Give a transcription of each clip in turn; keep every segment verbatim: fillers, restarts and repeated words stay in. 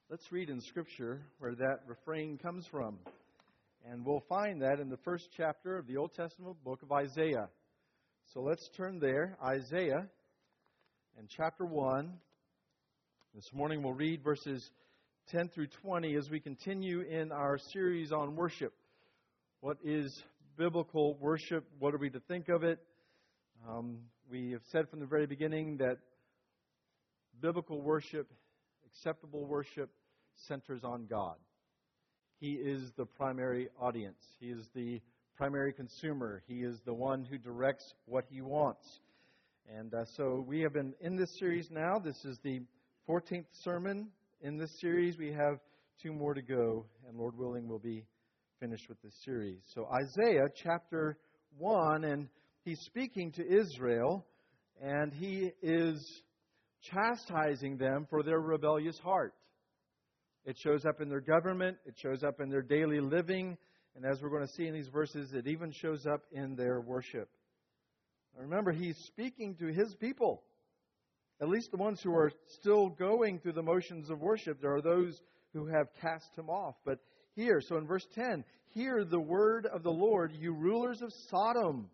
Let's read in Scripture where that refrain comes from. And we'll find that in the first chapter of the Old Testament book of Isaiah. So let's turn there, Isaiah, and chapter one. This morning we'll read verses ten through twenty as we continue in our series on worship. What is biblical worship? What are we to think of it? Um, we have said from the very beginning that biblical worship, acceptable worship, centers on God. He is the primary audience. He is the primary consumer. He is the one who directs what He wants. And uh, so we have been in this series now. This is the fourteenth sermon in this series. We have two more to go, and Lord willing, we'll be finished with this series. So Isaiah chapter one, and he's speaking to Israel, and he is chastising them for their rebellious heart. It shows up in their government. It shows up in their daily living. And as we're going to see in these verses, it even shows up in their worship. Now remember, he's speaking to his people, at least the ones who are still going through the motions of worship. There are those who have cast him off. But here, so in verse ten, hear the word of the Lord, you rulers of Sodom.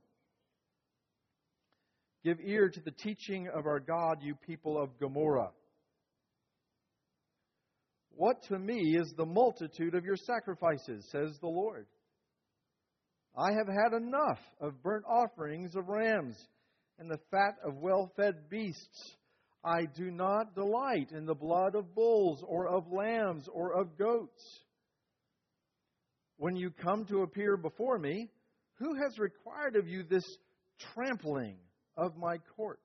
Give ear to the teaching of our God, you people of Gomorrah. What to me is the multitude of your sacrifices, says the Lord. I have had enough of burnt offerings of rams and the fat of well-fed beasts. I do not delight in the blood of bulls or of lambs or of goats. When you come to appear before me, who has required of you this trampling of my courts?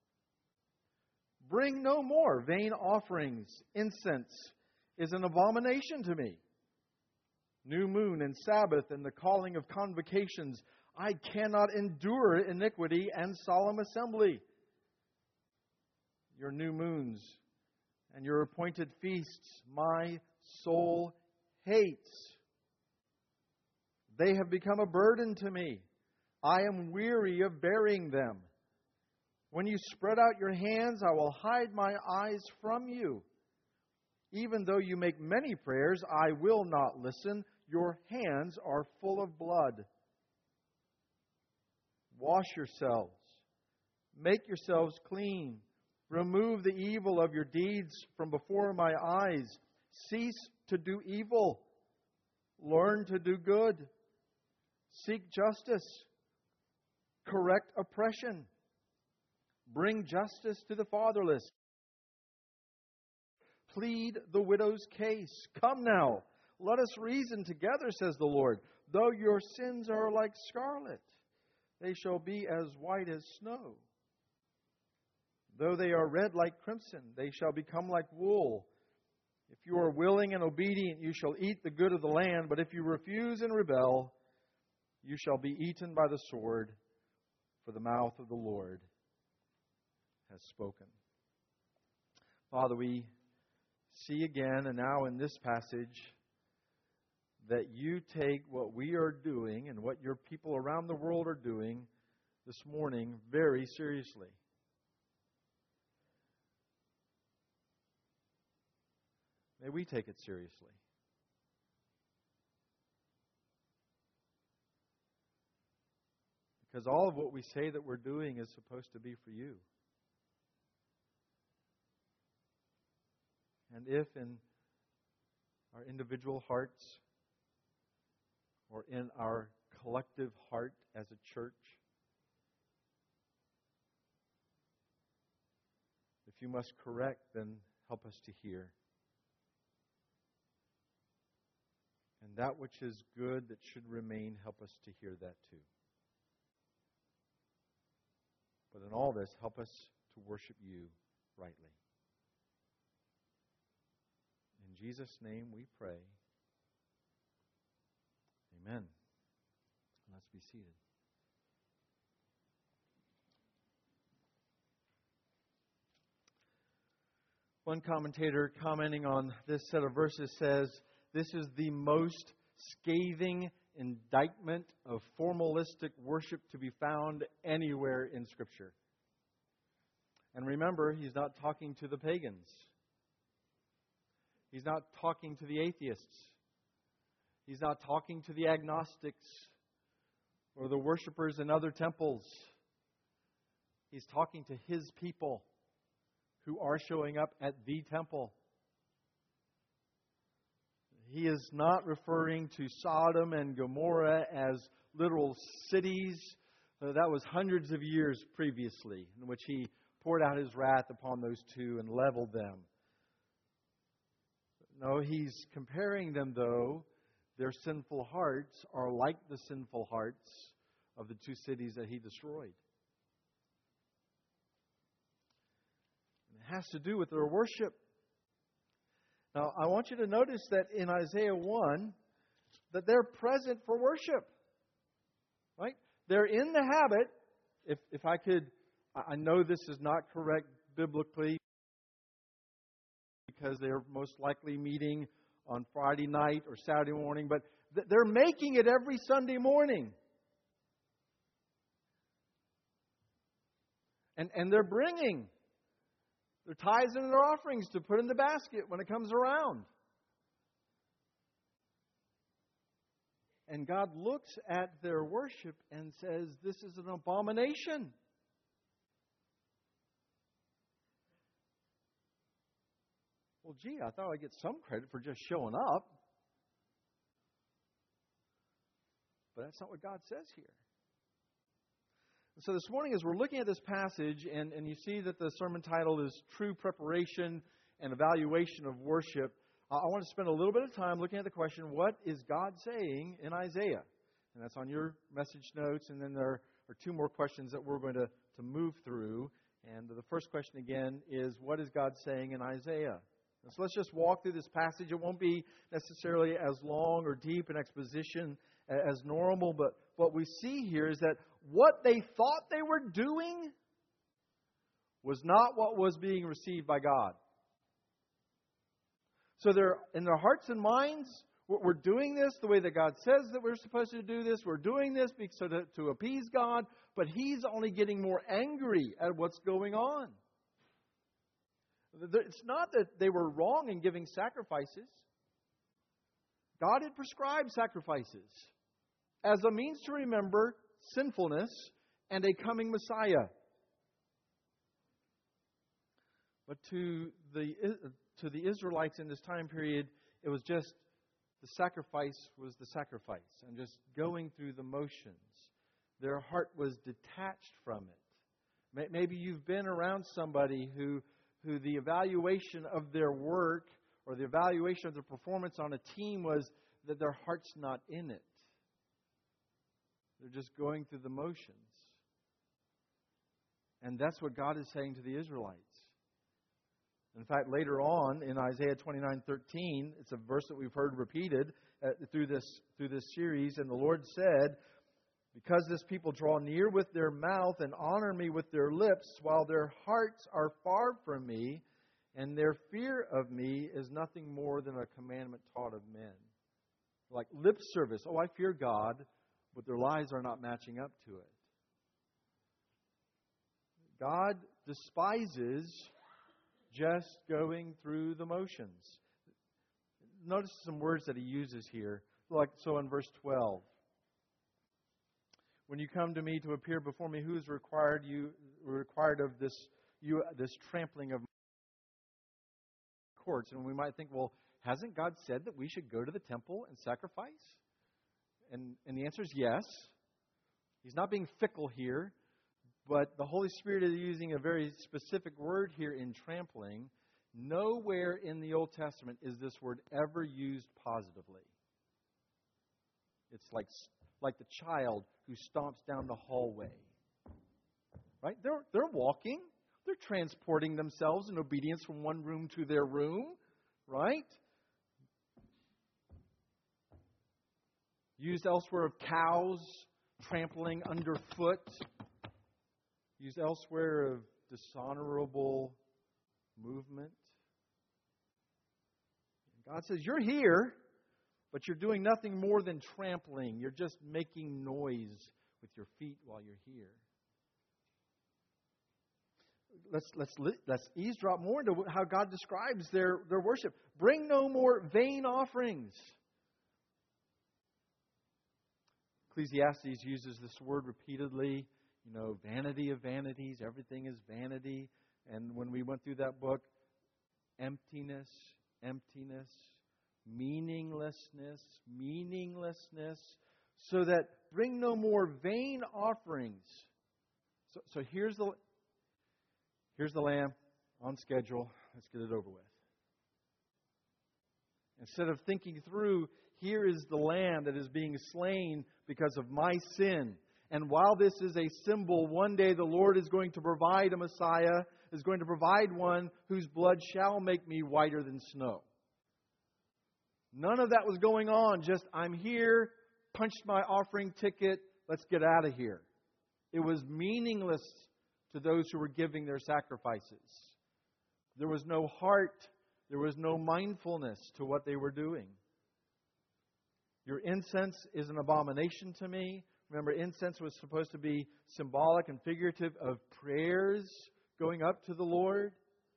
Bring no more vain offerings. Incense is an abomination to me. New moon and Sabbath and the calling of convocations. I cannot endure iniquity and solemn assembly. Your new moons and your appointed feasts, my soul hates. They have become a burden to me. I am weary of bearing them. When you spread out your hands, I will hide my eyes from you. Even though you make many prayers, I will not listen. Your hands are full of blood. Wash yourselves. Make yourselves clean. Remove the evil of your deeds from before my eyes. Cease to do evil. Learn to do good. Seek justice. Correct oppression. Bring justice to the fatherless. Plead the widow's case. Come now, let us reason together, says the Lord. Though your sins are like scarlet, they shall be as white as snow. Though they are red like crimson, they shall become like wool. If you are willing and obedient, you shall eat the good of the land. But if you refuse and rebel, you shall be eaten by the sword, for the mouth of the Lord has spoken. Father, we see again, and now in this passage, that you take what we are doing and what your people around the world are doing this morning very seriously. May we take it seriously. Because all of what we say that we're doing is supposed to be for you. And if in our individual hearts or in our collective heart as a church, if you must correct, then help us to hear. And that which is good that should remain, help us to hear that too. But in all this, help us to worship you rightly. In Jesus' name we pray. Amen. Let's be seated. One commentator commenting on this set of verses says, this is the most scathing indictment of formalistic worship to be found anywhere in Scripture. And remember, he's not talking to the pagans. He's not talking to the atheists. He's not talking to the agnostics or the worshipers in other temples. He's talking to His people who are showing up at the temple. He is not referring to Sodom and Gomorrah as literal cities. Uh, that was hundreds of years previously, in which He poured out His wrath upon those two and leveled them. No, He's comparing them, though. Their sinful hearts are like the sinful hearts of the two cities that He destroyed. It has to do with their worship. Now, I want you to notice that in Isaiah one, that they're present for worship. Right? They're in the habit, if if I could, I know this is not correct biblically, because they're most likely meeting on Friday night or Saturday morning, but they're making it every Sunday morning. And, and they're bringing their tithes and their offerings to put in the basket when it comes around. And God looks at their worship and says, this is an abomination. Well, gee, I thought I'd get some credit for just showing up. But that's not what God says here. So this morning, as we're looking at this passage, and, and you see that the sermon title is True Preparation and Evaluation of Worship, uh, I want to spend a little bit of time looking at the question, what is God saying in Isaiah? And that's on your message notes, and then there are two more questions that we're going to, to move through. And the first question, again, is what is God saying in Isaiah? So let's just walk through this passage. It won't be necessarily as long or deep an exposition as normal, but what we see here is that what they thought they were doing was not what was being received by God. So they're in their hearts and minds, we're doing this the way that God says that we're supposed to do this. We're doing this so to, to appease God, but He's only getting more angry at what's going on. It's not that they were wrong in giving sacrifices. God had prescribed sacrifices as a means to remember sinfulness and a coming Messiah. But to the to the Israelites in this time period, it was just the sacrifice was the sacrifice and just going through the motions. Their heart was detached from it. Maybe you've been around somebody who who the evaluation of their work or the evaluation of their performance on a team was that their heart's not in it. They're just going through the motions. And that's what God is saying to the Israelites. In fact, later on in Isaiah twenty-nine thirteen, it's a verse that we've heard repeated uh, through this through this series, and the Lord said, because this people draw near with their mouth and honor me with their lips, while their hearts are far from me, and their fear of me is nothing more than a commandment taught of men. Like lip service. Oh, I fear God, but their lives are not matching up to it. God despises just going through the motions. Notice some words that He uses here. Like so in verse twelve. When you come to me to appear before me, who is required you required of this you this trampling of courts? And we might think, well, hasn't God said that we should go to the temple and sacrifice? And and the answer is yes. He's not being fickle here, but the Holy Spirit is using a very specific word here in trampling. Nowhere in the Old Testament is this word ever used positively. It's like like the child who stomps down the hallway. Right? They're they're walking. They're transporting themselves in obedience from one room to their room. Right? Used elsewhere of cows trampling underfoot. Used elsewhere of dishonorable movement. God says, you're here, but you're doing nothing more than trampling. You're just making noise with your feet while you're here. let's let's let's eavesdrop more into how God describes their, their worship. Bring no more vain offerings. Ecclesiastes uses this word repeatedly. You know, vanity of vanities. Everything is vanity. And when we went through that book, emptiness, emptiness, meaninglessness, meaninglessness. So that bring no more vain offerings. So, so here's the here's the lamb on schedule. Let's get it over with. Instead of thinking through, here is the lamb that is being slain because of my sin. And while this is a symbol, one day the Lord is going to provide a Messiah, is going to provide one whose blood shall make me whiter than snow. None of that was going on. Just, I'm here, punched my offering ticket, let's get out of here. It was meaningless to those who were giving their sacrifices. There was no heart. There was no mindfulness to what they were doing. Your incense is an abomination to me. Remember, incense was supposed to be symbolic and figurative of prayers going up to the Lord.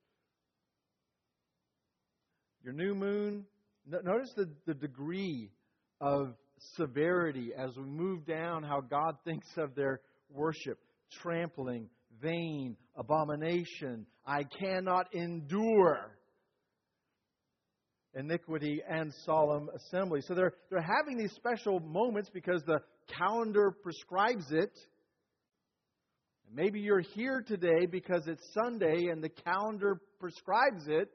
Your new moon, notice the, the degree of severity as we move down how God thinks of their worship. Trampling, vain, abomination. I cannot endure iniquity and solemn assembly. So they're, they're having these special moments because the calendar prescribes it. And maybe you're here today because it's Sunday and the calendar prescribes it.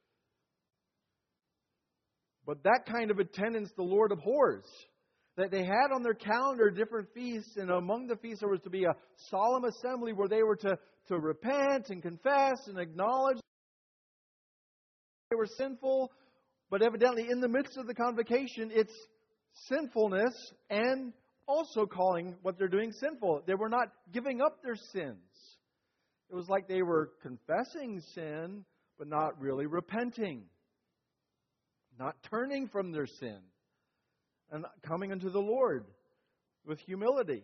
But that kind of attendance the Lord abhors. That they had on their calendar different feasts, and among the feasts there was to be a solemn assembly where they were to, to repent and confess and acknowledge they were sinful. But evidently in the midst of the convocation, it's sinfulness and also calling what they're doing sinful. They were not giving up their sins. It was like they were confessing sin, but not really repenting. Not turning from their sin. And coming unto the Lord with humility.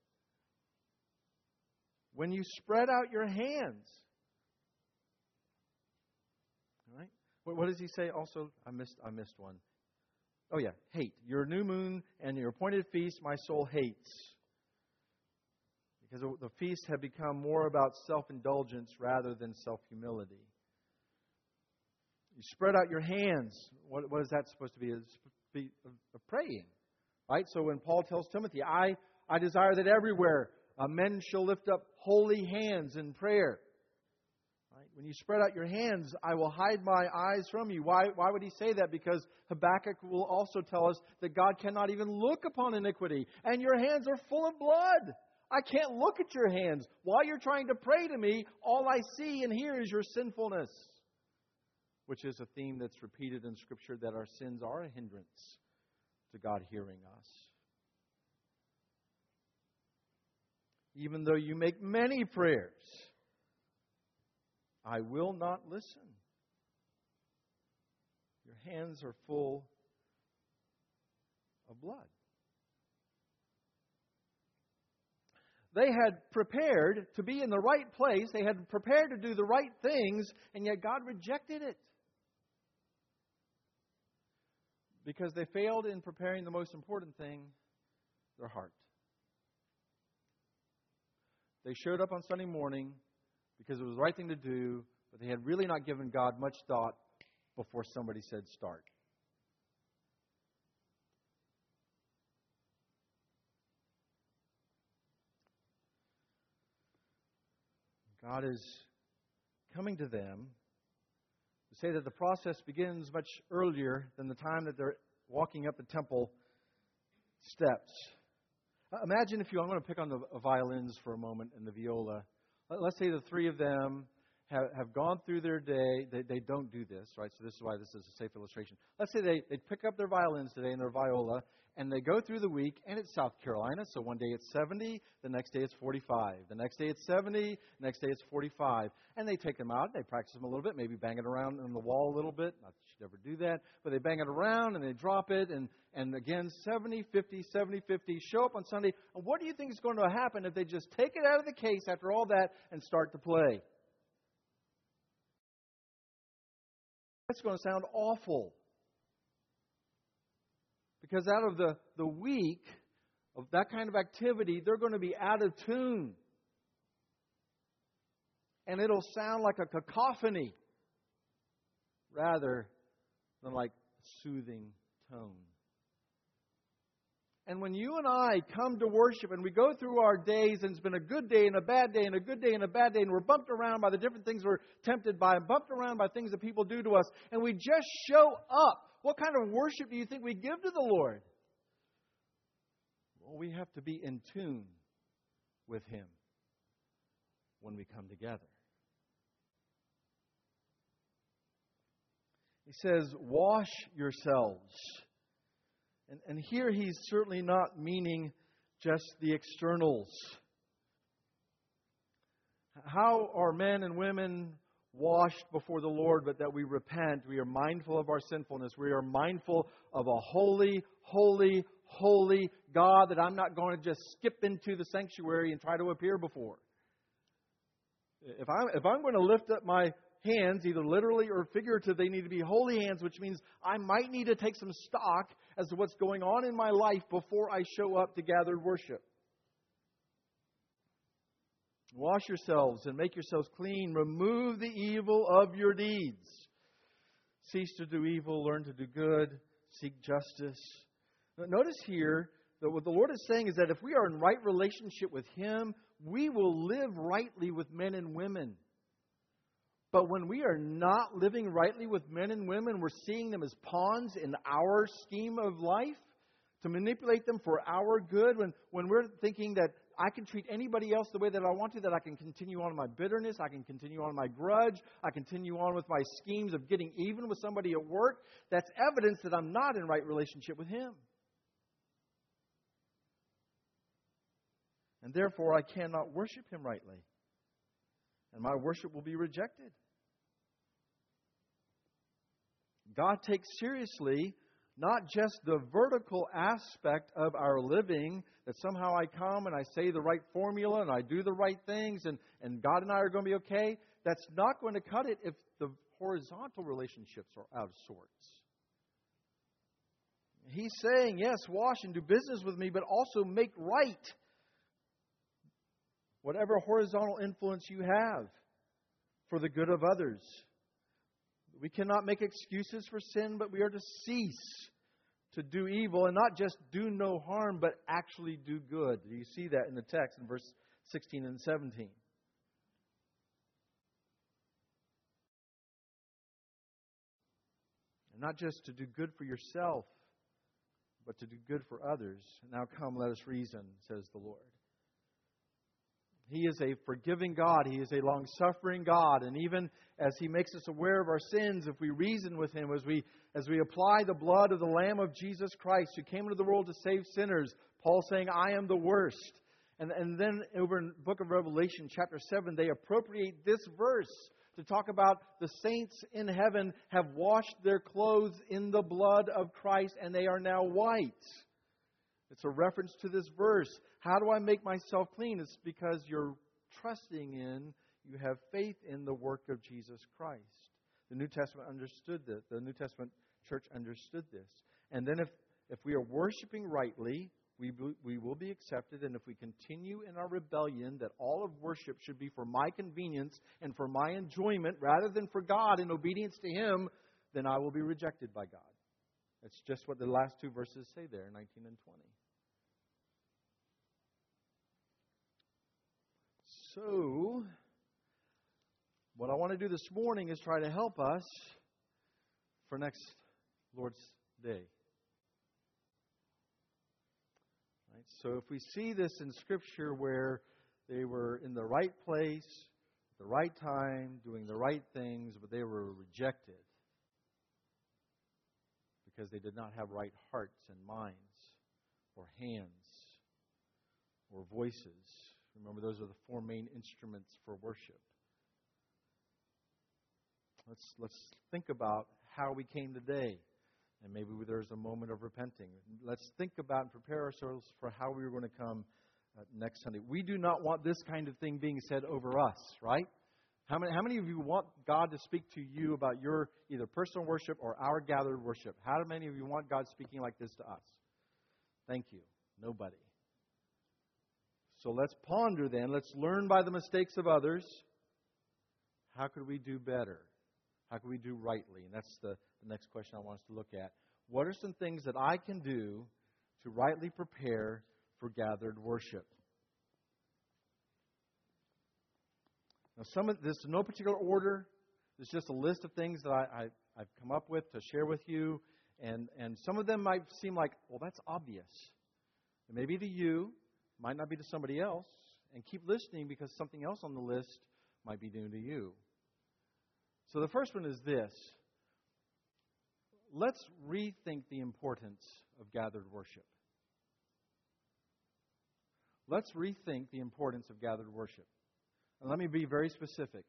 When you spread out your hands. All right? What, what does he say also? I missed I missed one. Oh yeah, hate. Your new moon and your appointed feast my soul hates. Because the feast had become more about self-indulgence rather than self-humility. You spread out your hands. What, what is that supposed to be? It's supposed to be of praying. Right? So when Paul tells Timothy, I, I desire that everywhere uh, men shall lift up holy hands in prayer. Right? When you spread out your hands, I will hide my eyes from you. Why, why would he say that? Because Habakkuk will also tell us that God cannot even look upon iniquity. And your hands are full of blood. I can't look at your hands. While you're trying to pray to me, all I see and hear is your sinfulness. Which is a theme that's repeated in Scripture, that our sins are a hindrance to God hearing us. Even though you make many prayers, I will not listen. Your hands are full of blood. They had prepared to be in the right place. They had prepared to do the right things, and yet God rejected it. Because they failed in preparing the most important thing, their heart. They showed up on Sunday morning because it was the right thing to do, but they had really not given God much thought before somebody said start. God is coming to them to say that the process begins much earlier than the time that they're walking up the temple steps. Uh, imagine if you, I'm going to pick on the violins for a moment and the viola. Let's say the three of them have, have gone through their day. They, they don't do this, right? So this is why this is a safe illustration. Let's say they, they pick up their violins today and their viola, and they go through the week, and it's South Carolina, so one day it's seventy, the next day it's forty-five. The next day it's seventy, the next day it's forty-five. And they take them out, they practice them a little bit, maybe bang it around on the wall a little bit. Not that you'd ever do that, but they bang it around, and they drop it, and, and again, seventy, fifty, seventy, fifty, show up on Sunday. And what do you think is going to happen if they just take it out of the case after all that and start to play? That's going to sound awful. Because out of the, the week of that kind of activity, they're going to be out of tune. And it'll sound like a cacophony rather than like a soothing tone. And when you and I come to worship and we go through our days and it's been a good day and a bad day and a good day and a bad day and we're bumped around by the different things we're tempted by and bumped around by things that people do to us and we just show up, what kind of worship do you think we give to the Lord? Well, we have to be in tune with Him when we come together. He says, wash yourselves. And, and here he's certainly not meaning just the externals. How are men and women washed before the Lord, but that we repent? We are mindful of our sinfulness. We are mindful of a holy, holy, holy God that I'm not going to just skip into the sanctuary and try to appear before. If I'm, if I'm going to lift up my hands, either literally or figurative, they need to be holy hands, which means I might need to take some stock as to what's going on in my life before I show up to gathered worship. Wash yourselves and make yourselves clean. Remove the evil of your deeds. Cease to do evil, learn to do good, seek justice. Now, notice here that what the Lord is saying is that if we are in right relationship with Him, we will live rightly with men and women. But when we are not living rightly with men and women, we're seeing them as pawns in our scheme of life to manipulate them for our good. When, when we're thinking that I can treat anybody else the way that I want to, that I can continue on my bitterness, I can continue on my grudge, I continue on with my schemes of getting even with somebody at work, that's evidence that I'm not in right relationship with Him. And therefore, I cannot worship Him rightly. And my worship will be rejected. God takes seriously not just the vertical aspect of our living, that somehow I come and I say the right formula and I do the right things and, and God and I are going to be okay. That's not going to cut it if the horizontal relationships are out of sorts. He's saying, yes, wash and do business with me, but also make right whatever horizontal influence you have for the good of others. We cannot make excuses for sin, but we are to cease to do evil and not just do no harm, but actually do good. You see that in the text in verse sixteen and seventeen. And not just to do good for yourself, but to do good for others. Now come, let us reason, says the Lord. He is a forgiving God. He is a long-suffering God. And even as He makes us aware of our sins, if we reason with Him, as we as we apply the blood of the Lamb of Jesus Christ, who came into the world to save sinners, Paul saying, I am the worst. And, and then over in the book of Revelation, chapter seven, they appropriate this verse to talk about the saints in heaven have washed their clothes in the blood of Christ, and they are now white. It's a reference to this verse. How do I make myself clean? It's because you're trusting in, you have faith in the work of Jesus Christ. The New Testament understood this. The New Testament church understood this. And then if, if we are worshiping rightly, we, we will be accepted. And if we continue in our rebellion, that all of worship should be for my convenience and for my enjoyment rather than for God in obedience to Him, then I will be rejected by God. That's just what the last two verses say there, nineteen and twenty. So, what I want to do this morning is try to help us for next Lord's Day. Right? So if we see this in Scripture where they were in the right place, at the right time, doing the right things, but they were rejected because they did not have right hearts and minds or hands or voices. Remember, those are the four main instruments for worship. Let's let's think about how we came today. And maybe there's a moment of repenting. Let's think about and prepare ourselves for how we are going to come uh, next Sunday. We do not want this kind of thing being said over us, right? How many, how many of you want God to speak to you about your either personal worship or our gathered worship? How many of you want God speaking like this to us? Thank you. Nobody. So let's ponder then. Let's learn by the mistakes of others. How could we do better? How can we do rightly? And that's the, the next question I want us to look at. What are some things that I can do to rightly prepare for gathered worship? Now, some of this in no particular order. It's just a list of things that I, I, I've come up with to share with you. And, and some of them might seem like, well, that's obvious. It may be to you, might not be to somebody else. And keep listening because something else on the list might be new to you. So the first one is this. Let's rethink the importance of gathered worship. Let's rethink the importance of gathered worship. And let me be very specific.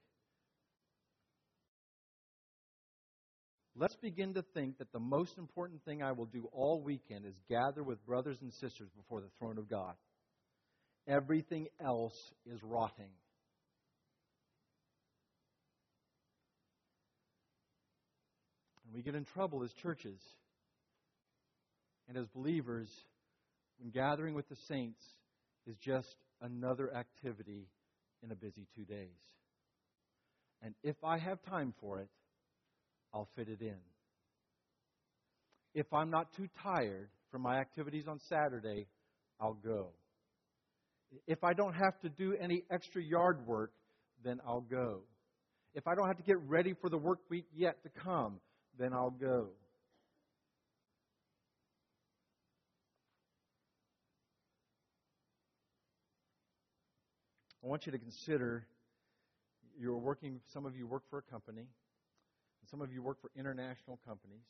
Let's begin to think that the most important thing I will do all weekend is gather with brothers and sisters before the throne of God. Everything else is rotting. And we get in trouble as churches and as believers when gathering with the saints is just another activity in a busy two days. And if I have time for it, I'll fit it in. If I'm not too tired from my activities on Saturday, I'll go. If I don't have to do any extra yard work, then I'll go. If I don't have to get ready for the work week yet to come, then I'll go. I want you to consider you're working, some of you work for a company, and some of you work for international companies.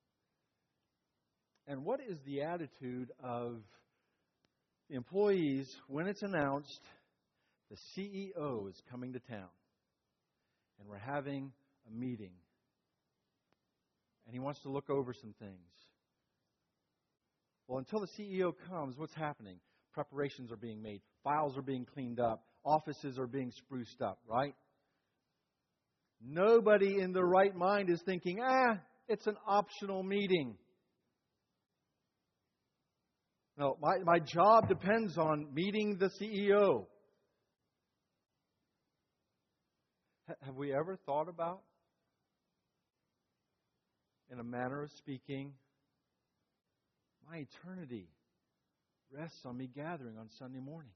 And what is the attitude of the employees when it's announced the C E O is coming to town and we're having a meeting and he wants to look over some things? Well, until the C E O comes, what's happening? Preparations are being made. Files are being cleaned up. Offices are being spruced up, right? Nobody in their right mind is thinking, ah, it's an optional meeting. No, my, my job depends on meeting the C E O. H- have we ever thought about, in a manner of speaking, my eternity rests on me gathering on Sunday morning?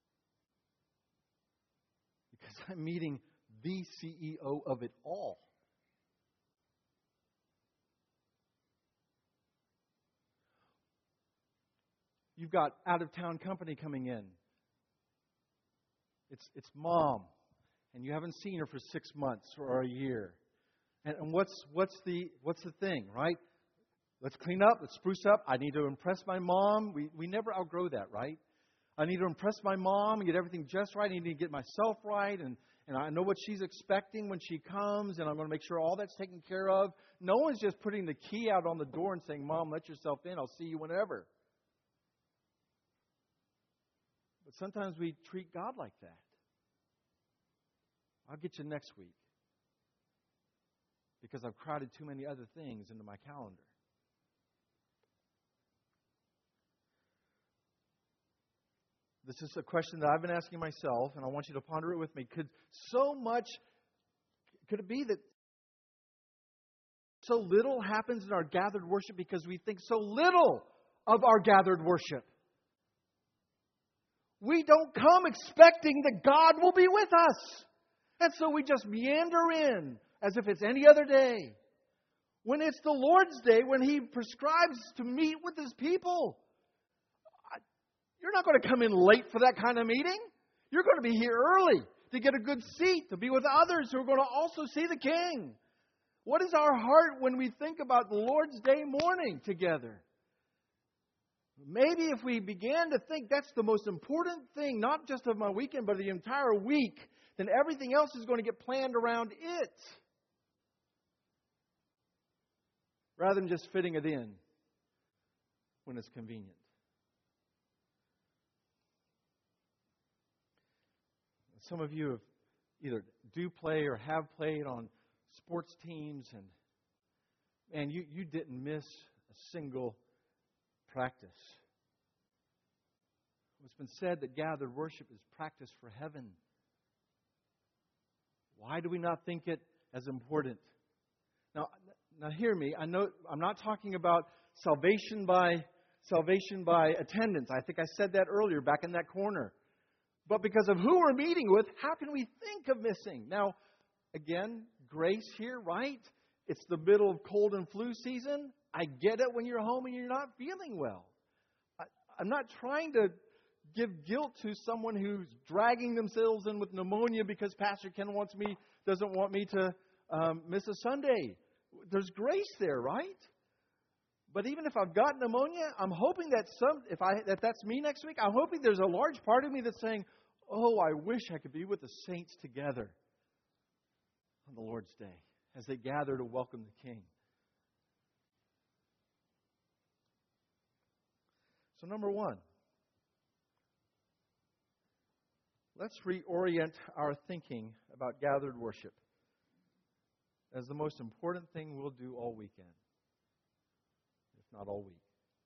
Because I'm meeting the C E O of it all. You've got out-of-town company coming in. It's it's mom, and you haven't seen her for six months or a year. And, and what's what's the what's the thing, right? Let's clean up. Let's spruce up. I need to impress my mom. We we never outgrow that, right? I need to impress my mom and get everything just right. I need to get myself right, and, and I know what she's expecting when she comes, and I'm going to make sure all that's taken care of. No one's just putting the key out on the door and saying, Mom, let yourself in. I'll see you whenever. But sometimes we treat God like that. I'll get you next week because I've crowded too many other things into my calendar. This is a question that I've been asking myself, and I want you to ponder it with me. Could so much, could it be that so little happens in our gathered worship because we think so little of our gathered worship? We don't come expecting that God will be with us. And so we just meander in as if it's any other day. When it's the Lord's Day, when He prescribes to meet with His people, you're not going to come in late for that kind of meeting. You're going to be here early to get a good seat, to be with others who are going to also see the King. What is our heart when we think about the Lord's Day morning together? Maybe if we began to think that's the most important thing, not just of my weekend, but the entire week, then everything else is going to get planned around it. Rather than just fitting it in when it's convenient. Some of you have either do play or have played on sports teams, and man, you, you didn't miss a single practice. It's been said that gathered worship is practice for heaven. Why do we not think it as important? Now, now hear me. I know I'm not talking about salvation by salvation by attendance. I think I said that earlier back in that corner. But because of who we're meeting with, how can we think of missing? Now, again, grace here, right? It's the middle of cold and flu season. I get it when you're home and you're not feeling well. I, I'm not trying to give guilt to someone who's dragging themselves in with pneumonia because Pastor Ken wants me doesn't want me to um, miss a Sunday. There's grace there, right? But even if I've got pneumonia, I'm hoping that some if I that that's me next week. I'm hoping there's a large part of me that's saying, "Oh, I wish I could be with the saints together on the Lord's Day as they gather to welcome the King." So, number one, let's reorient our thinking about gathered worship as the most important thing we'll do all weekend, if not all week.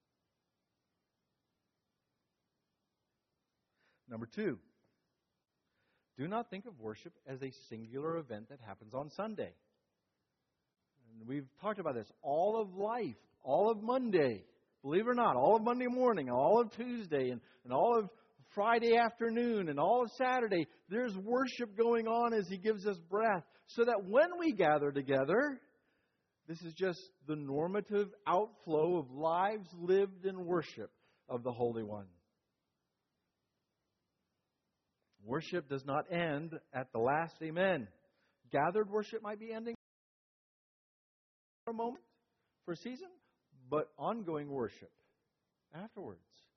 Number two, do not think of worship as a singular event that happens on Sunday. And we've talked about this. All of life, all of Monday, believe it or not, all of Monday morning, all of Tuesday, and, and all of Friday afternoon, and all of Saturday, there's worship going on as He gives us breath. So that when we gather together, this is just the normative outflow of lives lived in worship of the Holy One. Worship does not end at the last amen. Gathered worship might be ending for a moment, for a season, but ongoing worship afterwards.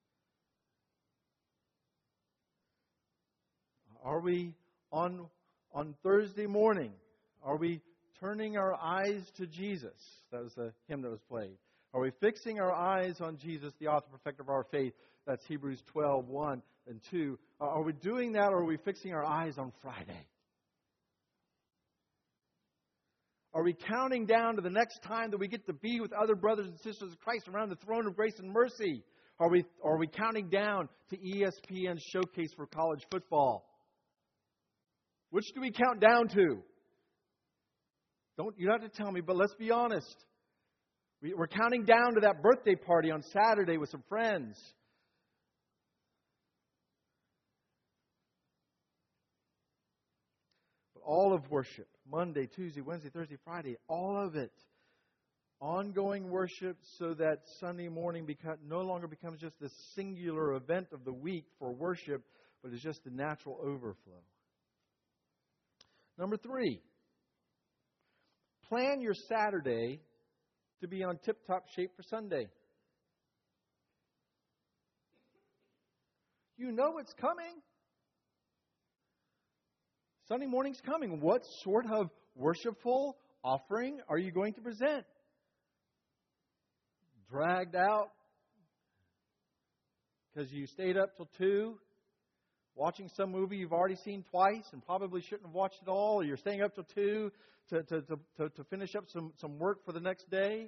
Are we on on Thursday morning? Are we turning our eyes to Jesus? That was the hymn that was played. Are we fixing our eyes on Jesus, the author and perfecter of our faith? That's Hebrews twelve, one and two. Are we doing that, or are we fixing our eyes on Friday? Are we counting down to the next time that we get to be with other brothers and sisters of Christ around the throne of grace and mercy? Are we, are we counting down to E S P N's showcase for college football? Which do we count down to? Don't you don't have to tell me, but let's be honest. We, we're counting down to that birthday party on Saturday with some friends. But all of worship, Monday, Tuesday, Wednesday, Thursday, Friday, all of it, ongoing worship, so that Sunday morning become, no longer becomes just this singular event of the week for worship, but is just the natural overflow. Number three, plan your Saturday to be on tip-top shape for Sunday. You know it's coming. Sunday morning's coming. What sort of worshipful offering are you going to present? Dragged out because you stayed up till two, watching some movie you've already seen twice and probably shouldn't have watched it all, or you're staying up till two to, to, to, to, to finish up some, some work for the next day.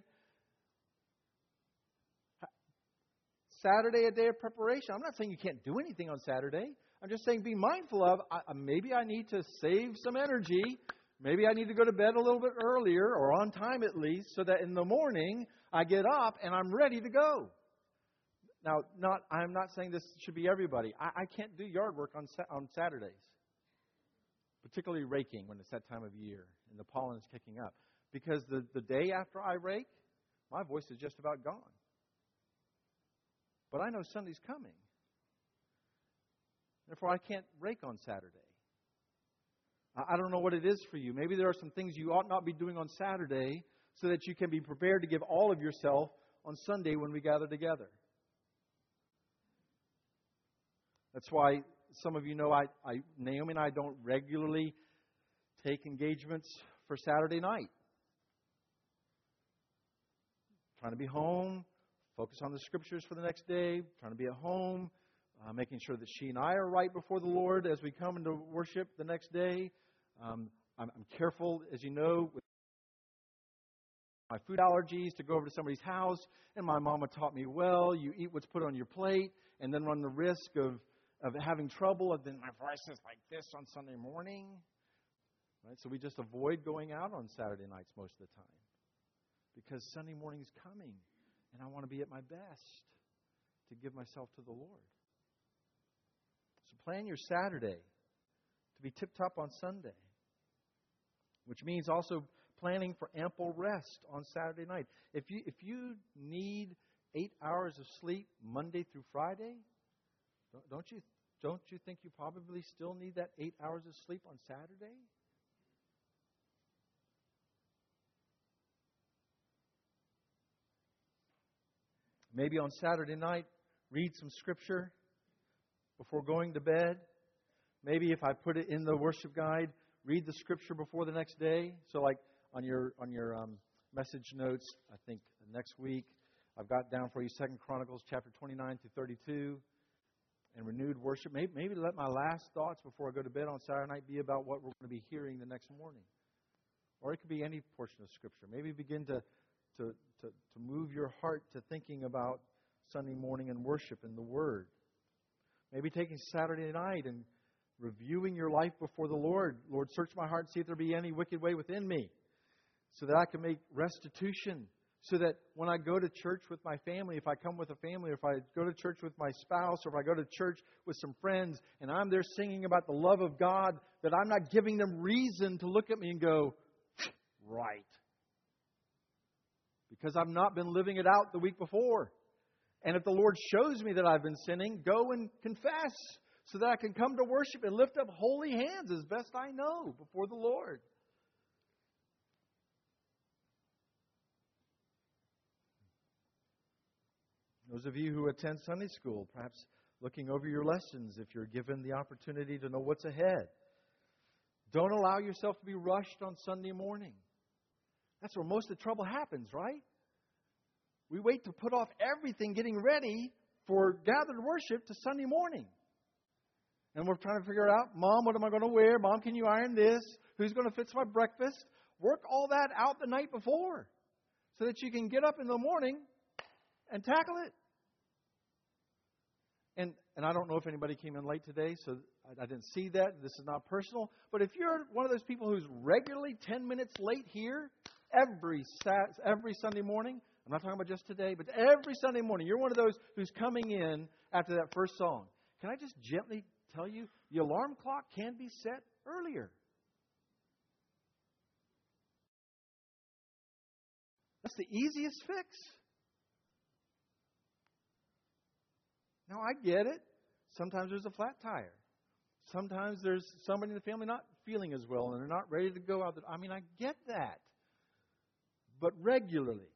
Saturday, a day of preparation. I'm not saying you can't do anything on Saturday. I'm just saying be mindful of, I, maybe I need to save some energy. Maybe I need to go to bed a little bit earlier, or on time at least, so that in the morning I get up and I'm ready to go. Now, not I'm not saying this should be everybody. I, I can't do yard work on on Saturdays, particularly raking when it's that time of year and the pollen is kicking up. Because the, the day after I rake, my voice is just about gone. But I know Sunday's coming. Therefore, I can't rake on Saturday. I, I don't know what it is for you. Maybe there are some things you ought not be doing on Saturday so that you can be prepared to give all of yourself on Sunday when we gather together. That's why some of you know I, I Naomi and I don't regularly take engagements for Saturday night. Trying to be home, focus on the Scriptures for the next day, trying to be at home, uh, making sure that she and I are right before the Lord as we come into worship the next day. Um, I'm, I'm careful, as you know, with my food allergies, to go over to somebody's house. And my mama taught me, well, you eat what's put on your plate and then run the risk of, of having trouble. And then my voice is like this on Sunday morning. Right? So we just avoid going out on Saturday nights most of the time, because Sunday morning is coming and I want to be at my best to give myself to the Lord. So plan your Saturday to be tip-top on Sunday, which means also planning for ample rest on Saturday night. If you if you need eight hours of sleep Monday through Friday, don't, don't you don't you think you probably still need that eight hours of sleep on Saturday? Maybe on Saturday night, read some scripture before going to bed. Maybe if I put it in the worship guide, read the scripture before the next day. So like on your on your um, message notes, I think next week, I've got down for you Second Chronicles chapter twenty-nine through thirty-two and renewed worship. Maybe, maybe let my last thoughts before I go to bed on Saturday night be about what we're going to be hearing the next morning. Or it could be any portion of Scripture. Maybe begin to, to, to, to move your heart to thinking about Sunday morning and worship and the Word. Maybe taking Saturday night and reviewing your life before the Lord. Lord, search my heart and see if there be any wicked way within me, so that I can make restitution, so that when I go to church with my family, if I come with a family, or if I go to church with my spouse, or if I go to church with some friends, and I'm there singing about the love of God, that I'm not giving them reason to look at me and go, right. Because I've not been living it out the week before. And if the Lord shows me that I've been sinning, go and confess, so that I can come to worship and lift up holy hands as best I know before the Lord. Those of you who attend Sunday school, perhaps looking over your lessons if you're given the opportunity to know what's ahead. Don't allow yourself to be rushed on Sunday morning. That's where most of the trouble happens, right? We wait to put off everything getting ready for gathered worship to Sunday morning. And we're trying to figure out, Mom, what am I going to wear? Mom, can you iron this? Who's going to fix my breakfast? Work all that out the night before so that you can get up in the morning and tackle it. And and I don't know if anybody came in late today, so I, I didn't see that. This is not personal. But if you're one of those people who's regularly ten minutes late here every Sat, every Sunday morning, I'm not talking about just today, but every Sunday morning, you're one of those who's coming in after that first song. Can I just gently tell you, the alarm clock can be set earlier. That's the easiest fix. Now, I get it. Sometimes there's a flat tire. Sometimes there's somebody in the family not feeling as well and they're not ready to go out. I mean, I get that. But regularly,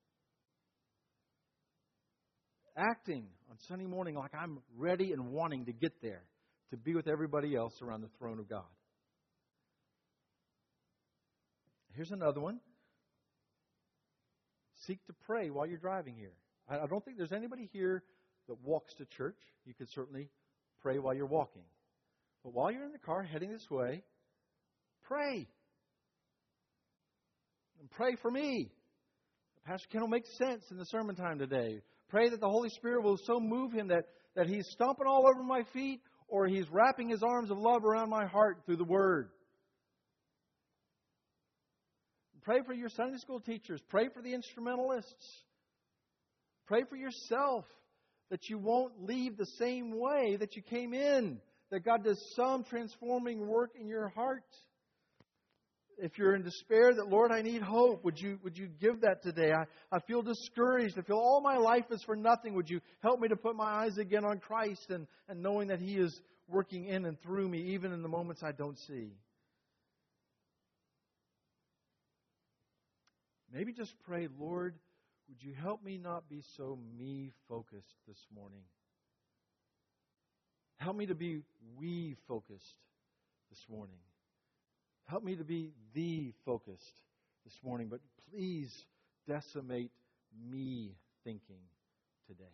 acting on Sunday morning like I'm ready and wanting to get there, to be with everybody else around the throne of God. Here's another one. Seek to pray while you're driving here. I don't think there's anybody here that walks to church. You could certainly pray while you're walking. But while you're in the car heading this way, pray. And pray for me. Pastor Ken will make sense in the sermon time today. Pray that the Holy Spirit will so move him that, that he's stomping all over my feet, or he's wrapping his arms of love around my heart through the Word. Pray for your Sunday school teachers. Pray for the instrumentalists. Pray for yourself that you won't leave the same way that you came in. That God does some transforming work in your heart. If you're in despair, that, Lord, I need hope. Would you, would you give that today? I, I feel discouraged. I feel all my life is for nothing. Would you help me to put my eyes again on Christ and, and knowing that He is working in and through me, even in the moments I don't see? Maybe just pray, Lord, would you help me not be so me-focused this morning? Help me to be we-focused this morning. Help me to be thee-focused this morning. But please decimate me thinking today.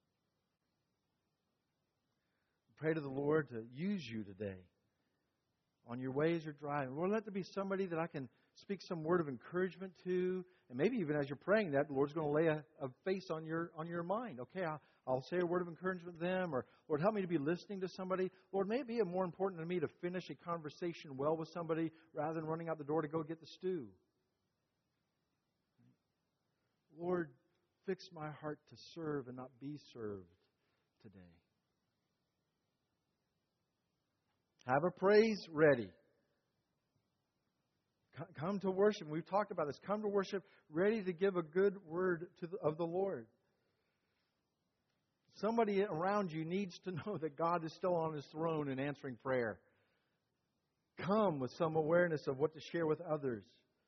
Pray to the Lord to use you today. on your way as you're driving. Lord, let there be somebody that I can speak some word of encouragement to. And maybe even as you're praying that, the Lord's going to lay a, a face on your on your mind. Okay, I'll, I'll say a word of encouragement to them. Or, Lord, help me to be listening to somebody. Lord, may it be more important to me to finish a conversation well with somebody rather than running out the door to go get the stew. Lord, fix my heart to serve and not be served today. Have a praise ready. Come to worship. We've talked about this. Come to worship ready to give a good word to the, of the Lord. Somebody around you needs to know that God is still on His throne and answering prayer. Come with some awareness of what to share with others.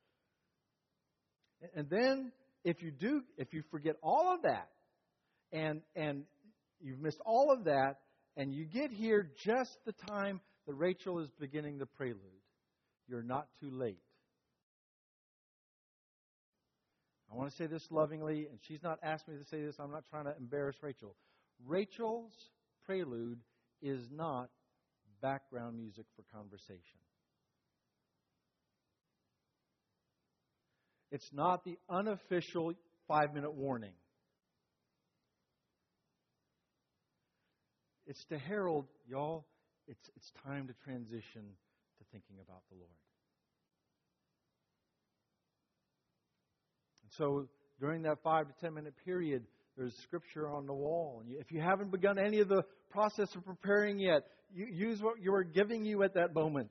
And then, if you do, if you forget all of that, and and you've missed all of that, and you get here just the time that Rachel is beginning the prelude, you're not too late. I want to say this lovingly, and she's not asked me to say this. I'm not trying to embarrass Rachel. Rachel's prelude is not background music for conversation. It's not the unofficial five-minute warning. It's to herald, y'all, it's, it's time to transition to thinking about the Lord. And so during that five to ten minute period, there's scripture on the wall. And you, if you haven't begun any of the process of preparing yet, you, use what you are giving you at that moment.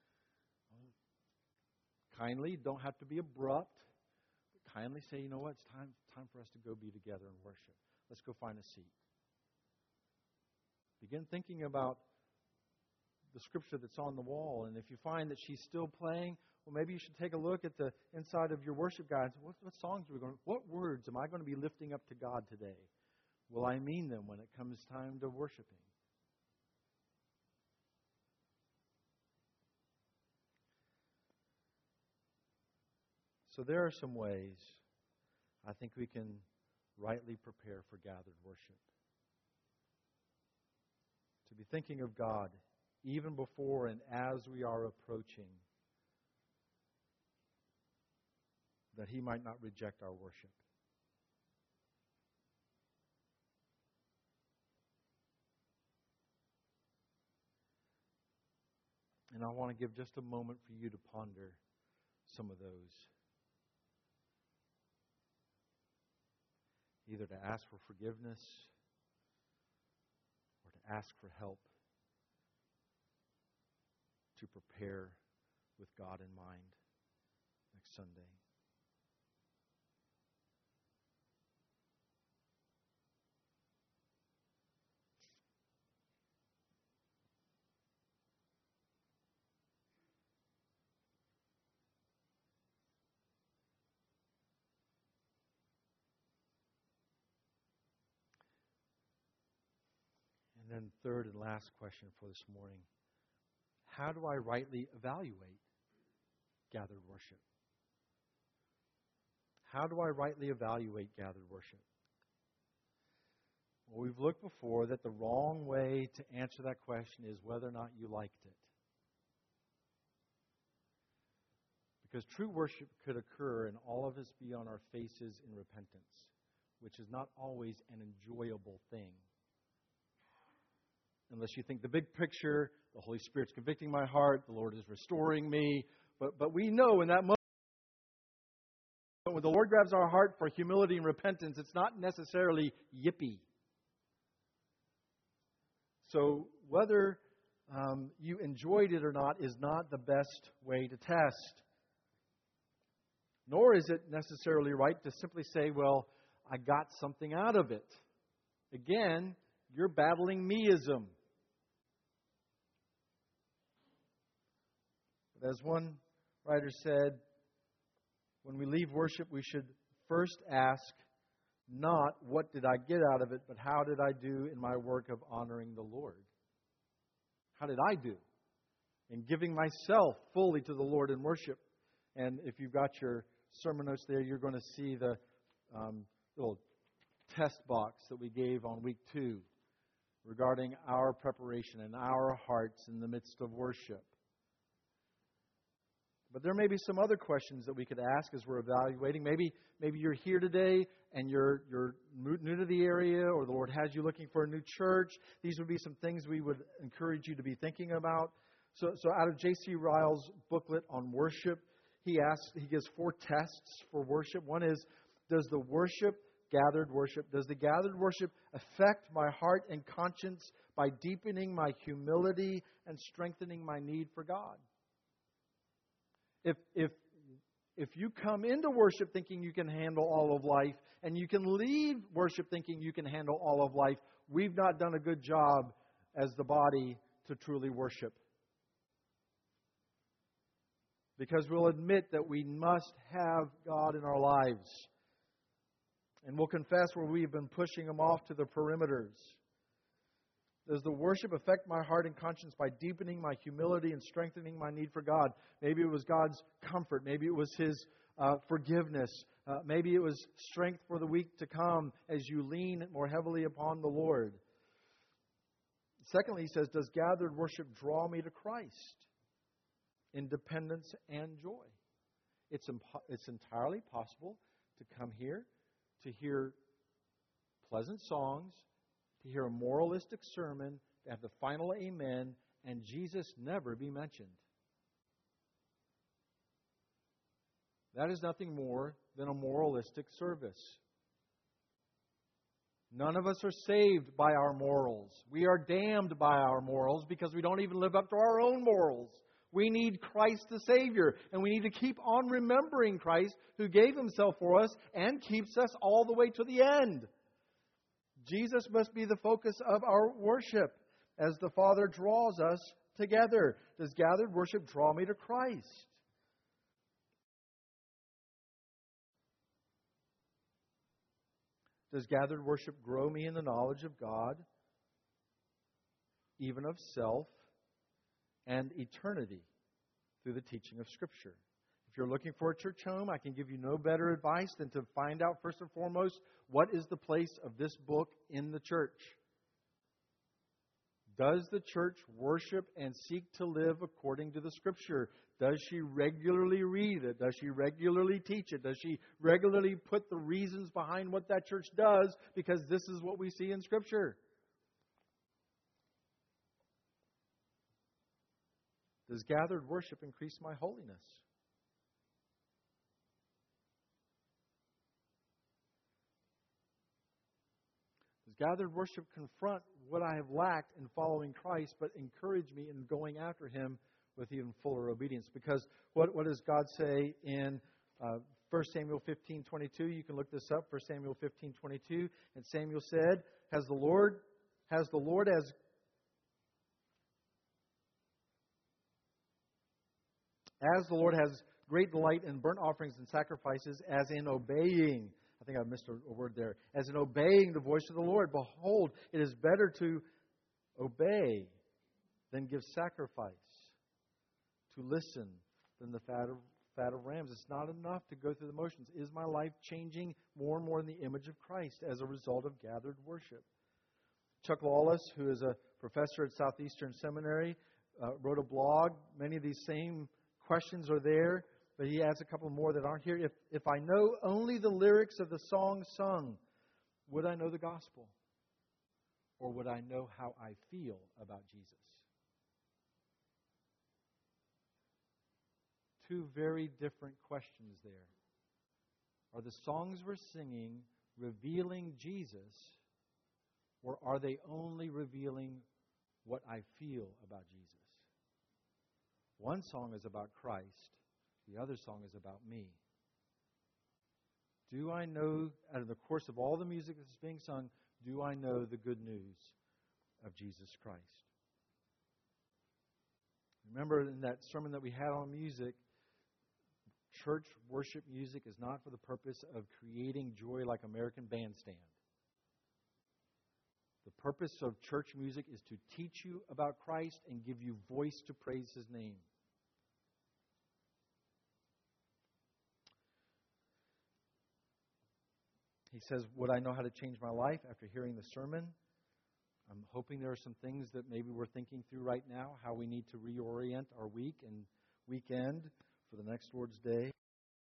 Kindly, don't have to be abrupt. But kindly say, you know what, it's time, time for us to go be together and worship. Let's go find a seat. Begin thinking about the scripture that's on the wall. And if you find that she's still playing, well, maybe you should take a look at the inside of your worship guide. What, what songs are we going to, what words am I going to be lifting up to God today? Will I mean them when it comes time to worshiping? So there are some ways I think we can rightly prepare for gathered worship. To be thinking of God even before and as we are approaching, that He might not reject our worship. And I want to give just a moment for you to ponder some of those. Either to ask for forgiveness or to ask for help to prepare with God in mind next Sunday. And then third and last question for this morning. How do I rightly evaluate gathered worship? How do I rightly evaluate gathered worship? Well, we've looked before that the wrong way to answer that question is whether or not you liked it. Because true worship could occur and all of us be on our faces in repentance, which is not always an enjoyable thing. Unless you think the big picture, the Holy Spirit's convicting my heart, the Lord is restoring me. But but we know in that moment, when the Lord grabs our heart for humility and repentance, it's not necessarily yippee. So whether um, you enjoyed it or not is not the best way to test. Nor is it necessarily right to simply say, well, I got something out of it. Again, you're battling meism. But as one writer said, when we leave worship, we should first ask, not what did I get out of it, but how did I do in my work of honoring the Lord? How did I do in giving myself fully to the Lord in worship? And if you've got your sermon notes there, you're going to see the um, little test box that we gave on week two regarding our preparation and our hearts in the midst of worship. But there may be some other questions that we could ask as we're evaluating. Maybe maybe you're here today and you're you're new to the area, or the Lord has you looking for a new church. These would be some things we would encourage you to be thinking about. So so out of J C Ryle's booklet on worship, he asks he gives four tests for worship. One is, does the worship, gathered worship, does the gathered worship affect my heart and conscience by deepening my humility and strengthening my need for God? If if if you come into worship thinking you can handle all of life, and you can leave worship thinking you can handle all of life, we've not done a good job as the body to truly worship. Because we'll admit that we must have God in our lives. And we'll confess where we've been pushing Him off to the perimeters. Does the worship affect my heart and conscience by deepening my humility and strengthening my need for God? Maybe it was God's comfort. Maybe it was His uh, forgiveness. Uh, maybe it was strength for the week to come as you lean more heavily upon the Lord. Secondly, he says, does gathered worship draw me to Christ in dependence and joy? It's, impo- it's entirely possible to come here, to hear pleasant songs, to hear a moralistic sermon, to have the final amen, and Jesus never be mentioned. That is nothing more than a moralistic service. None of us are saved by our morals. We are damned by our morals because we don't even live up to our own morals. We need Christ the Savior, and we need to keep on remembering Christ who gave Himself for us and keeps us all the way to the end. Jesus must be the focus of our worship as the Father draws us together. Does gathered worship draw me to Christ? Does gathered worship grow me in the knowledge of God, even of self, and eternity through the teaching of Scripture? If you're looking for a church home, I can give you no better advice than to find out first and foremost, what is the place of this book in the church? Does the church worship and seek to live according to the Scripture? Does she regularly read it? Does she regularly teach it? Does she regularly put the reasons behind what that church does? Because this is what we see in Scripture. Does gathered worship increase my holiness? Does gathered worship confront what I have lacked in following Christ, but encourage me in going after Him with even fuller obedience? Because what, what does God say in uh, First Samuel fifteen twenty-two? You can look this up, First Samuel fifteen twenty-two. And Samuel said, Has the Lord, has the Lord as As the Lord has great delight in burnt offerings and sacrifices, as in obeying, I think I missed a word there, as in obeying the voice of the Lord. Behold, it is better to obey than give sacrifice, to listen than the fat of, fat of rams. It's not enough to go through the motions. Is my life changing more and more in the image of Christ as a result of gathered worship? Chuck Lawless, who is a professor at Southeastern Seminary, uh, wrote a blog. Many of these same questions are there, but he adds a couple more that aren't here. If if I know only the lyrics of the song sung, would I know the gospel? Or would I know how I feel about Jesus? Two very different questions there. Are the songs we're singing revealing Jesus, or are they only revealing what I feel about Jesus? One song is about Christ. The other song is about me. Do I know, out of the course of all the music that's being sung, do I know the good news of Jesus Christ? Remember in that sermon that we had on music, church worship music is not for the purpose of creating joy like American Bandstand. The purpose of church music is to teach you about Christ and give you voice to praise His name. He says, would I know how to change my life after hearing the sermon? I'm hoping there are some things that maybe we're thinking through right now, how we need to reorient our week and weekend for the next Lord's Day.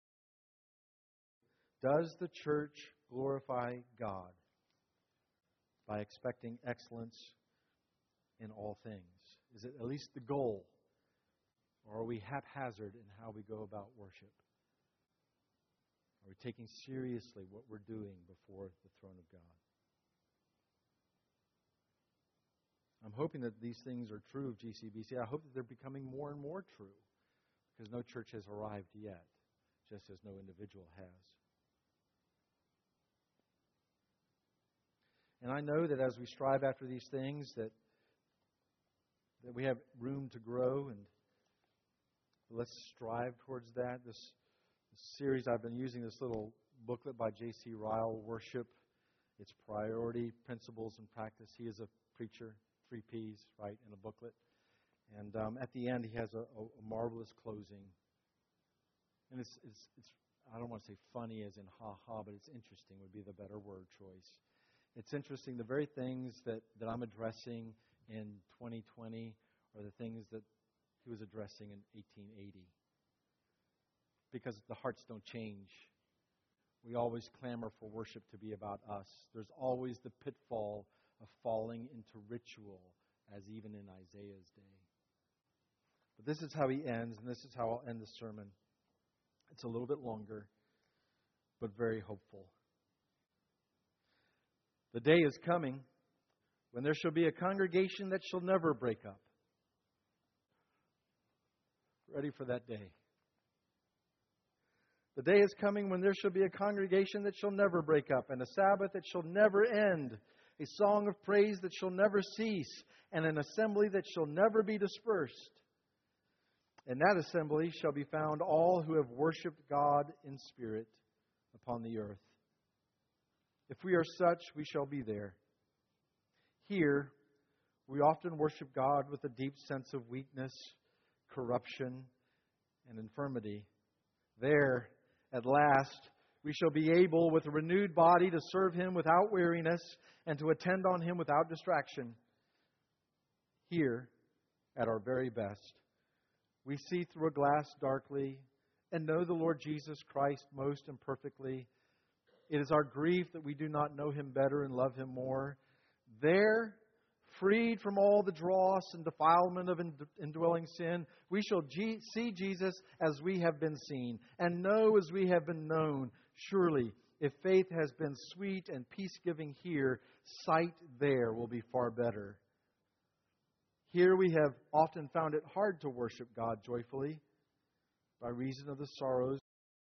Does the church glorify God by expecting excellence in all things? Is it at least the goal? Or are we haphazard in how we go about worship? Are we taking seriously what we're doing before the throne of God? I'm hoping that these things are true of G C B C. I hope that they're becoming more and more true, because no church has arrived yet, just as no individual has. And I know that as we strive after these things, that, that we have room to grow, and let's strive towards that. This, this series, I've been using this little booklet by J C Ryle, Worship, Its Priority, Principles, and Practice. He is a preacher, three P's, right, in a booklet. And um, at the end, he has a, a, a marvelous closing. And it's, it's, it's, I don't want to say funny as in ha-ha, but it's interesting would be the better word choice. It's interesting, the very things that, that I'm addressing in twenty twenty are the things that he was addressing in eighteen eighty. Because the hearts don't change. We always clamor for worship to be about us. There's always the pitfall of falling into ritual, as even in Isaiah's day. But this is how he ends, and this is how I'll end the sermon. It's a little bit longer, but very hopeful. The day is coming when there shall be a congregation that shall never break up. Ready for that day. The day is coming when there shall be a congregation that shall never break up, and a Sabbath that shall never end, a song of praise that shall never cease, and an assembly that shall never be dispersed. In that assembly shall be found all who have worshipped God in spirit upon the earth. If we are such, we shall be there. Here, we often worship God with a deep sense of weakness, corruption, and infirmity. There, at last, we shall be able, with a renewed body, to serve Him without weariness and to attend on Him without distraction. Here, at our very best, we see through a glass darkly and know the Lord Jesus Christ most imperfectly. It is our grief that we do not know Him better and love Him more. There, freed from all the dross and defilement of indwelling sin, we shall G- see Jesus as we have been seen, and know as we have been known. Surely, if faith has been sweet and peace-giving here, sight there will be far better. Here we have often found it hard to worship God joyfully by reason of the sorrows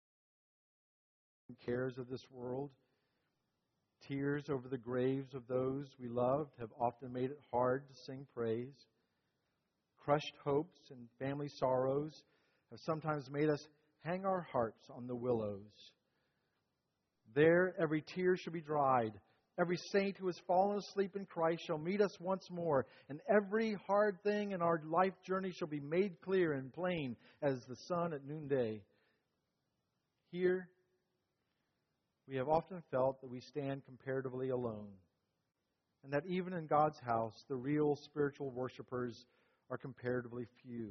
and cares of this world. Tears over the graves of those we loved have often made it hard to sing praise. Crushed hopes and family sorrows have sometimes made us hang our harps on the willows. There every tear shall be dried. Every saint who has fallen asleep in Christ shall meet us once more, and every hard thing in our life journey shall be made clear and plain as the sun at noonday. Here, we have often felt that we stand comparatively alone, and that even in God's house, the real spiritual worshipers are comparatively few.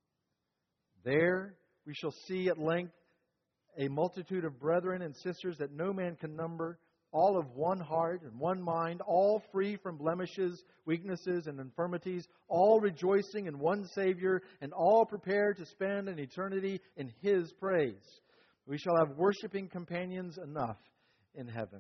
There, we shall see at length a multitude of brethren and sisters that no man can number, all of one heart and one mind, all free from blemishes, weaknesses, and infirmities, all rejoicing in one Savior, and all prepared to spend an eternity in His praise. We shall have worshiping companions enough in heaven.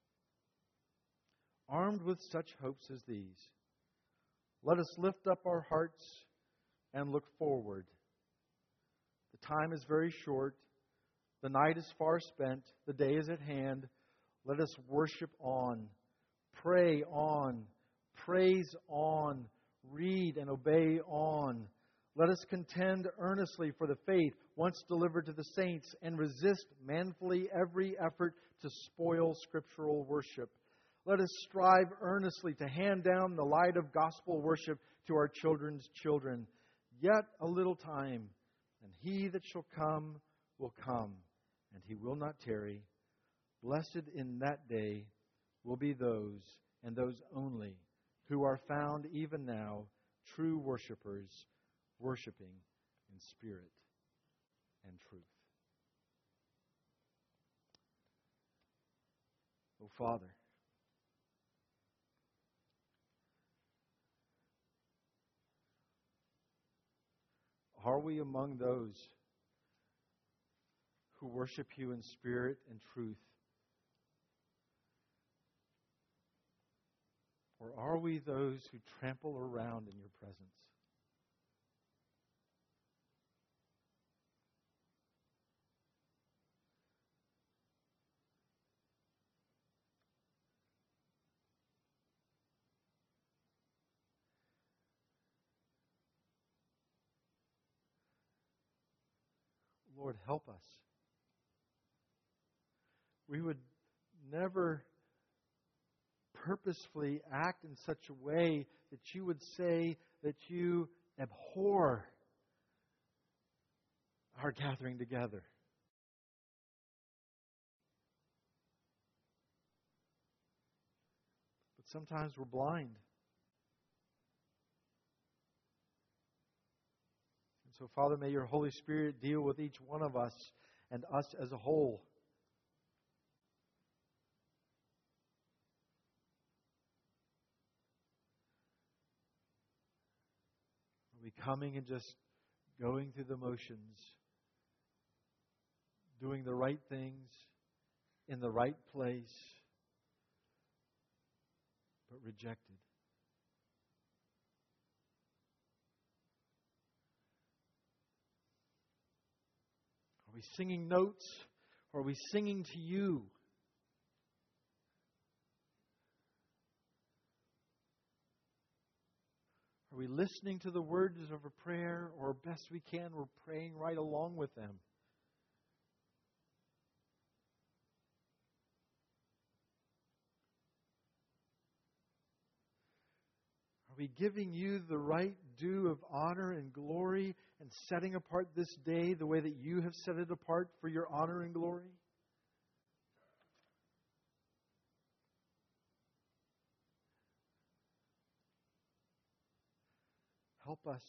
Armed with such hopes as these, let us lift up our hearts and look forward. The time is very short. The night is far spent. The day is at hand. Let us worship on, pray on, praise on, read and obey on. Let us contend earnestly for the faith once delivered to the saints, and resist manfully every effort to spoil scriptural worship. Let us strive earnestly to hand down the light of gospel worship to our children's children. Yet a little time, and He that shall come will come, and He will not tarry. Blessed in that day will be those, and those only, who are found even now true worshipers, worshiping in spirit and truth. Oh, Father, are we among those who worship you in spirit and truth? Or are we those who trample around in your presence? Lord, help us. We would never purposefully act in such a way that you would say that you abhor our gathering together. But sometimes we're blind. And so, Father, may your Holy Spirit deal with each one of us and us as a whole. Are we coming and just going through the motions, doing the right things in the right place, but rejected? Are we singing notes, or are we singing to you? Are we listening to the words of a prayer, or best we can, we're praying right along with them? Are we giving you the right due of honor and glory and setting apart this day the way that you have set it apart for your honor and glory? Help us.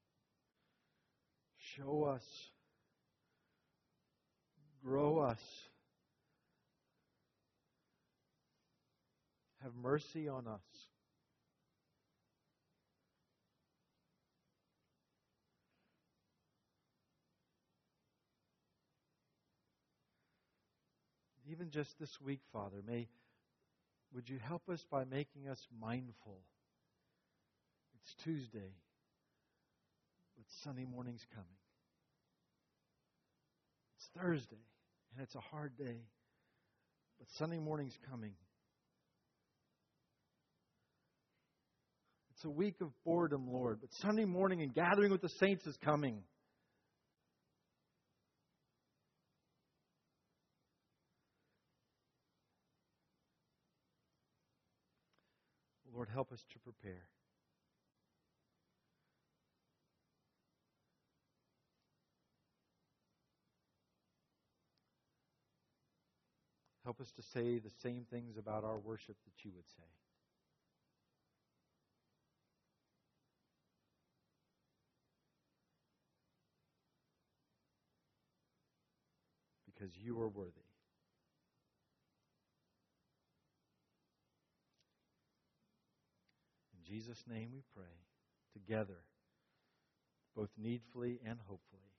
Show us. Grow us. Have mercy on us. Even just this week, Father, may would you help us by making us mindful? It's Tuesday, but Sunday morning's coming. It's Thursday, and it's a hard day, but Sunday morning's coming. It's a week of boredom, Lord, but Sunday morning and gathering with the saints is coming. Lord, help us to prepare. Help us to say the same things about our worship that you would say. Because you are worthy. In Jesus' name we pray, together, both needfully and hopefully.